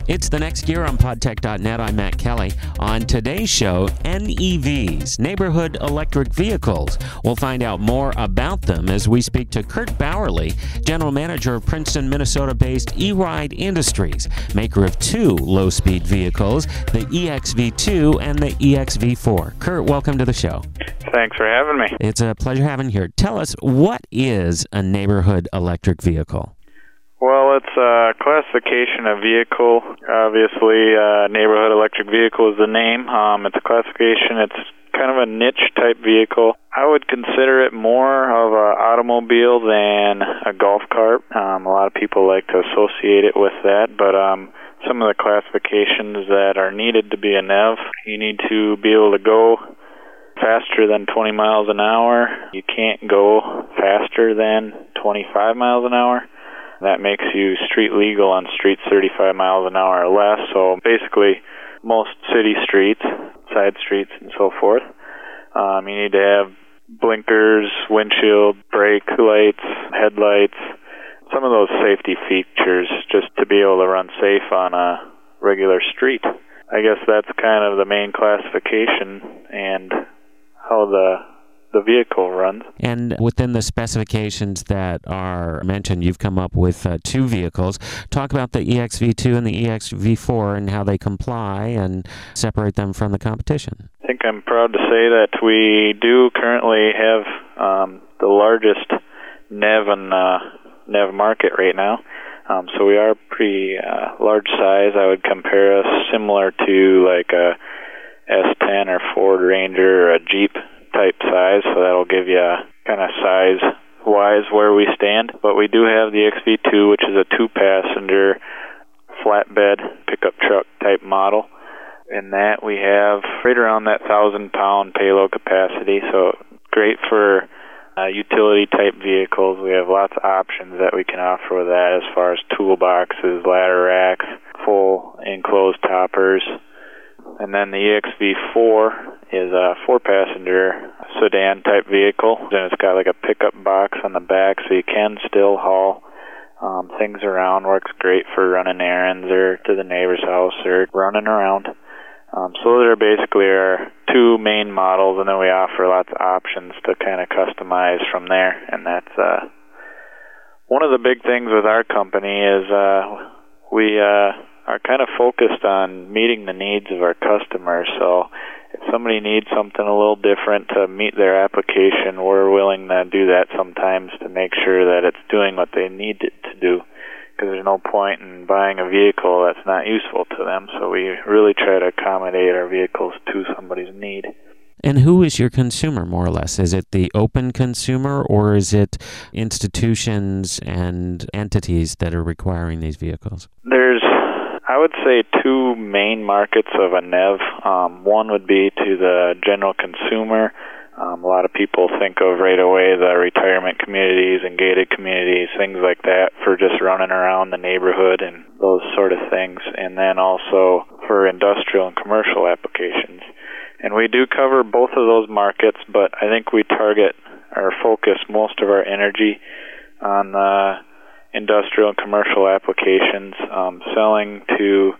It's the next year on podtech.net. I'm Matt Kelly. On today's show, NEVs, neighborhood electric vehicles. We'll find out more about them as we speak to Kurt Bowerly, General Manager of Princeton, Minnesota-based E-Ride Industries, maker of two low-speed vehicles, the EXV2 and the EXV4. Kurt, welcome to the show. Thanks for having me. It's a pleasure having you here. Tell us, what is a neighborhood electric vehicle? Well, it's a classification of vehicle. Obviously, neighborhood electric vehicle is the name. It's a classification. It's kind of a niche type vehicle. I would consider it more of an automobile than a golf cart. A lot of people like to associate it with that, but some of the classifications that are needed to be a NEV, you need to be able to go faster than 20 miles an hour. You can't go faster than 25 miles an hour. That makes you street legal on streets 35 miles an hour or less. So basically, most city streets, side streets, and so forth, you need to have blinkers, windshield, brake lights, headlights, some of those safety features just to be able to run safe on a regular street. I guess that's kind of the main classification and how the vehicle runs. And within the specifications that are mentioned, you've come up with two vehicles. Talk about the EXV2 and the EXV4 and how they comply and separate them from the competition. I think I'm proud to say that we do currently have the largest NEV in NEV market right now. So we are pretty large size. I would compare us similar to like a S10 or Ford Ranger or a Jeep type size, so that'll give you a kind of size-wise where we stand. But we do have the XV2, which is a two-passenger flatbed pickup truck type model. In that, we have right around that 1,000-pound payload capacity, so great for utility-type vehicles. We have lots of options that we can offer with that as far as toolboxes, ladder racks, full enclosed toppers. And then the EXV4 is a four-passenger sedan-type vehicle, and it's got like a pickup box on the back, so you can still haul things around. Works great for running errands or to the neighbor's house or running around. So those are basically our two main models, and then we offer lots of options to kind of customize from there. And that's one of the big things with our company is we are kind of focused on meeting the needs of our customers. So if somebody needs something a little different to meet their application, we're willing to do that sometimes to make sure that it's doing what they need it to do, because there's no point in buying a vehicle that's not useful to them. So we really try to accommodate our vehicles to somebody's need. And who is your consumer, more or less? Is it the open consumer, or is it institutions and entities that are requiring these vehicles? There's, I would say, two main markets of a NEV. One would be to the general consumer. A lot of people think of right away the retirement communities and gated communities, things like that, for just running around the neighborhood and those sort of things. And then also for industrial and commercial applications. And we do cover both of those markets, but I think we target or focus most of our energy on industrial and commercial applications, selling to,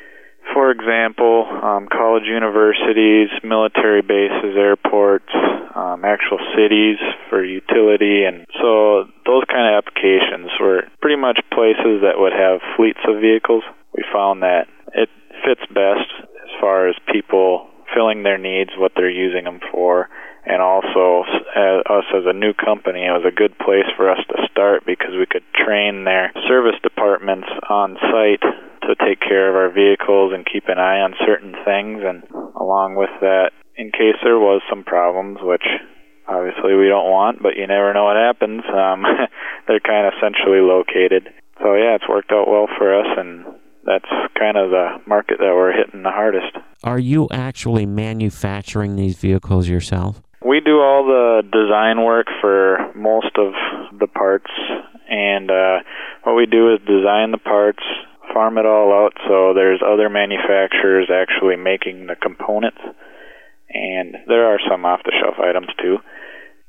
for example, college universities, military bases, airports, actual cities for utility. And so those kind of applications were pretty much places that would have fleets of vehicles. We found that it fits best as far as people filling their needs, what they're using them for. And also, us as a new company, it was a good place for us to start because we could train their service departments on site to take care of our vehicles and keep an eye on certain things. And along with that, in case there was some problems, which obviously we don't want, but you never know what happens, they're kind of centrally located. So yeah, it's worked out well for us, and that's kind of the market that we're hitting the hardest. Are you actually manufacturing these vehicles yourself? We do all the design work for most of the parts, and what we do is design the parts, farm it all out, so there's other manufacturers actually making the components, and there are some off-the-shelf items too.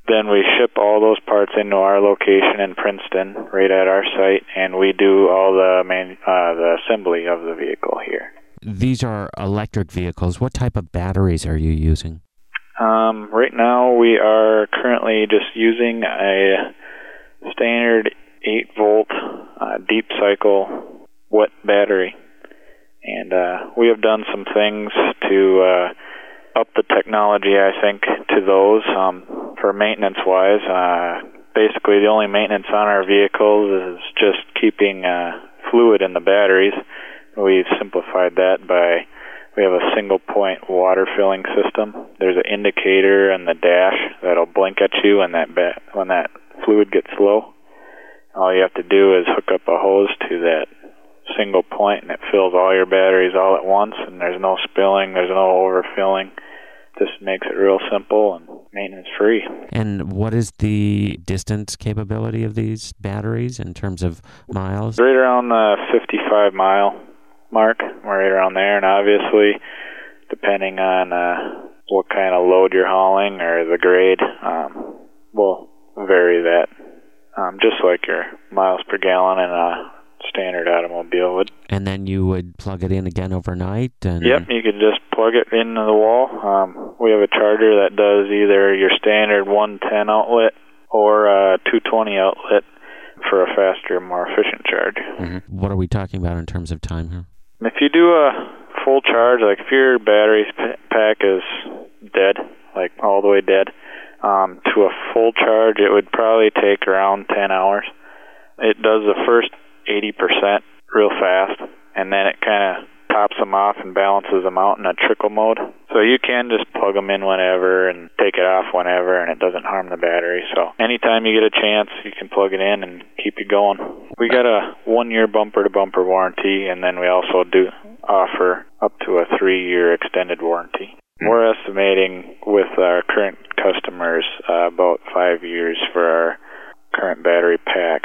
then we ship all those parts into our location in Princeton, right at our site, and we do all the assembly of the vehicle here. These are electric vehicles. What type of batteries are you using? Right now, we are currently just using a standard 8-volt deep cycle wet battery. And we have done some things to up the technology, I think, to those for maintenance-wise. Basically, the only maintenance on our vehicles is just keeping fluid in the batteries. We've simplified that by we have a single-point water filling system. There's an indicator in the dash that'll blink at you when that fluid gets low. All you have to do is hook up a hose to that single point, and it fills all your batteries all at once, and there's no spilling, there's no overfilling. Just makes it real simple and maintenance-free. And what is the distance capability of these batteries in terms of miles? Right around the 55-mile mark, right around there, and obviously, depending on what kind of load you're hauling or the grade, will vary that, just like your miles per gallon in a standard automobile would. And then you would plug it in again overnight? And Yep, you could just plug it into the wall. We have a charger that does either your standard 110 outlet or a 220 outlet for a faster, more efficient charge. Mm-hmm. What are we talking about in terms of time here? If you do a full charge, like if your battery pack is dead, like all the way dead, to a full charge, it would probably take around 10 hours. It does the first 80% real fast, and then it kind of tops them off and balances them out in a trickle mode. So you can just plug them in whenever and take it off whenever, and it doesn't harm the battery. So anytime you get a chance, you can plug it in and keep it going. We got a 1-year bumper-to-bumper warranty, and then we also do offer up to a 3-year extended warranty. We're estimating with our current customers about 5 years for our current battery pack.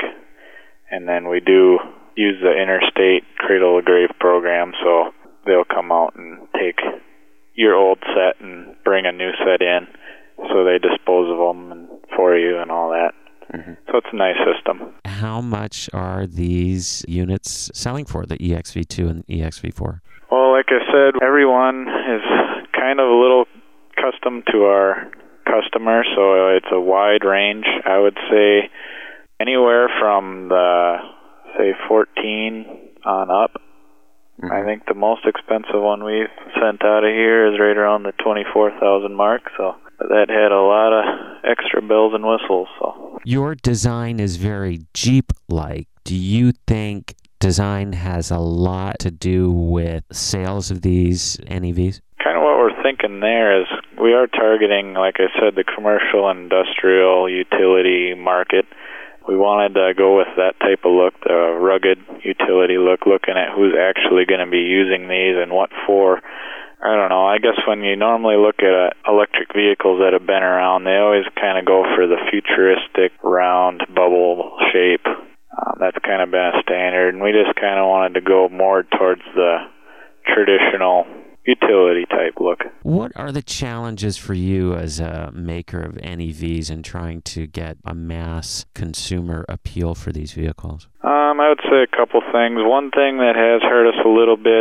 And then we do use the interstate cradle-to-grave program, so they'll come out and take your old set and bring a new set in, so they dispose of them for you and all that. Mm-hmm. So it's a nice system. How much are these units selling for, the EXV2 and the EXV4? Well, like I said, everyone is kind of a little custom to our customer, so it's a wide range. I would say anywhere from the, say, 14 on up. Mm-hmm. I think the most expensive one we've sent out of here is right around the 24,000 mark, so that had a lot of extra bells and whistles. So your design is very Jeep-like. Do you think design has a lot to do with sales of these NEVs? Kind of what we're thinking there is we are targeting, like I said, the commercial, industrial, utility market. We wanted to go with that type of look, the rugged utility look, looking at who's actually going to be using these and what for. I don't know. I guess when you normally look at electric vehicles that have been around, they always kind of go for the futuristic, round, bubble shape. That's kind of been a standard, and we just kind of wanted to go more towards the traditional utility type look. What are the challenges for you as a maker of NEVs in trying to get a mass consumer appeal for these vehicles? I would say a couple things. One thing that has hurt us a little bit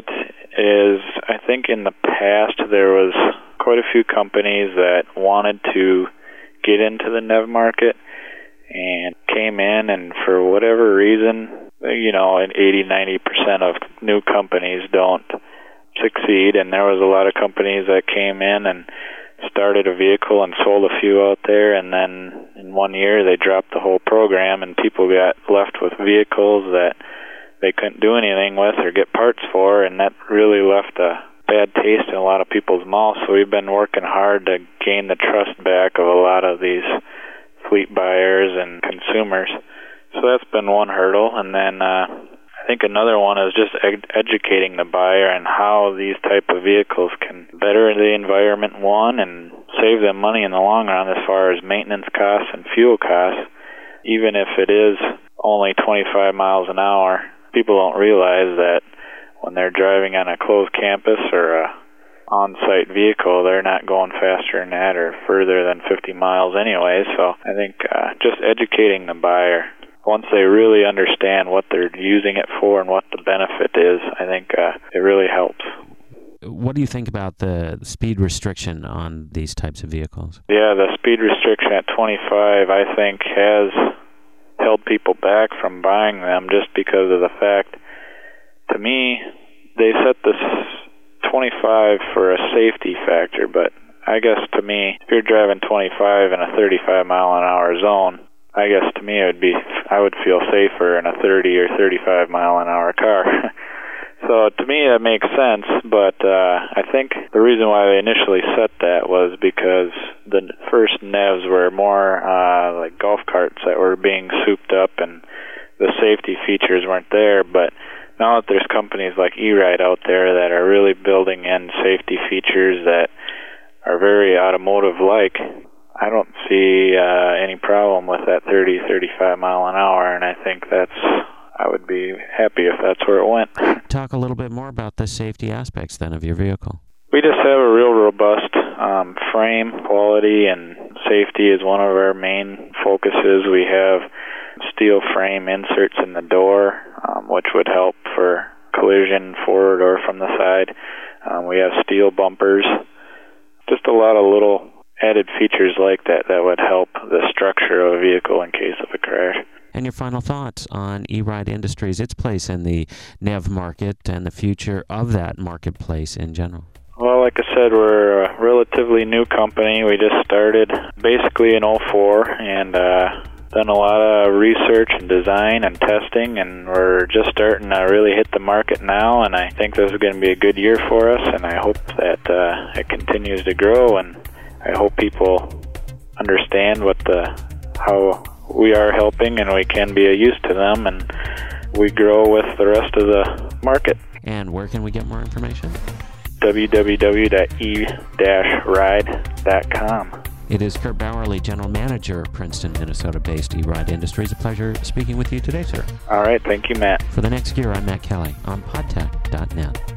is I think in the past there was quite a few companies that wanted to get into the NEV market and came in, and for whatever reason, 80-90% of new companies don't succeed, and there was a lot of companies that came in and started a vehicle and sold a few out there, and then in 1 year they dropped the whole program, and people got left with vehicles that they couldn't do anything with or get parts for, and that really left a bad taste in a lot of people's mouths. So we've been working hard to gain the trust back of a lot of these fleet buyers and consumers. So that's been one hurdle, and then I think another one is just educating the buyer on how these type of vehicles can better the environment, one, and save them money in the long run as far as maintenance costs and fuel costs. Even if it is only 25 miles an hour, people don't realize that when they're driving on a closed campus or a on-site vehicle, they're not going faster than that or further than 50 miles anyway. So I think just educating the buyer, once they really understand what they're using it for and what the benefit is, I think it really helps. What do you think about the speed restriction on these types of vehicles? Yeah, the speed restriction at 25, I think, has held people back from buying them just because of the fact, to me, they set this 25 for a safety factor, but I guess to me, if you're driving 25 in a 35 mile an hour zone, I guess to me I would feel safer in a 30 or 35 mile an hour car. So to me that makes sense, but I think the reason why they initially set that was because the first NEVs were more like golf carts that were being souped up and the safety features weren't there. But now that there's companies like E-Ride out there that are really building in safety features that are very automotive-like, I don't see any problem with that 30, 35 mile an hour, and I think I would be happy if that's where it went. Talk a little bit more about the safety aspects then of your vehicle. We just have a real robust frame. Quality and safety is one of our main focuses. We have steel frame inserts in the door, which would help for collision forward or from the side. We have steel bumpers. Just a lot of little added features like that would help the structure of a vehicle in case of a crash. And your final thoughts on E-Ride Industries, its place in the NEV market and the future of that marketplace in general? Well, like I said, we're a relatively new company. We just started basically in 2004 and done a lot of research and design and testing, and we're just starting to really hit the market now, and I think this is going to be a good year for us, and I hope that it continues to grow, and I hope people understand how we are helping and we can be a use to them, and we grow with the rest of the market. And where can we get more information? www.e-ride.com. It is Kurt Bowerly, General Manager of Princeton, Minnesota-based E-Ride Industries. A pleasure speaking with you today, sir. All right. Thank you, Matt. For the next year, I'm Matt Kelly on podtech.net.